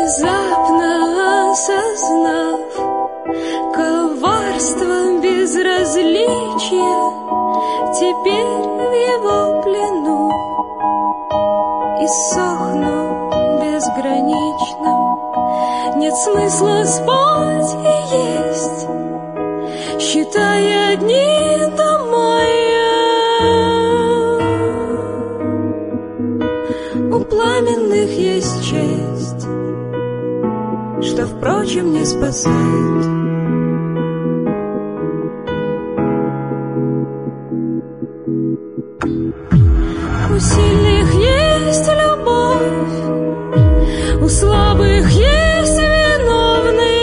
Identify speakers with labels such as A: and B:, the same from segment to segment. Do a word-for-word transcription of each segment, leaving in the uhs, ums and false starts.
A: Внезапно осознав коварство безразличия, теперь в его плену и сохну безграничным. Нет смысла спать и есть, считая дни до мая. У пламенных есть честь, что, впрочем, не спасает. У сильных есть любовь, у слабых есть виновный,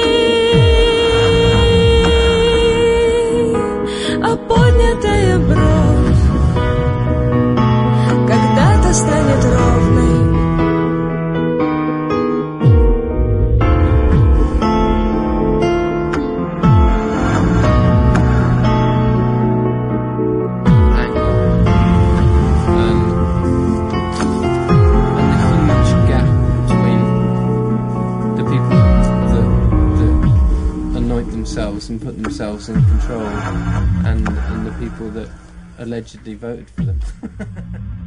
A: а поднятая бровь когда-то станет ровной.
B: And put themselves in control, and, and the people that allegedly voted for them.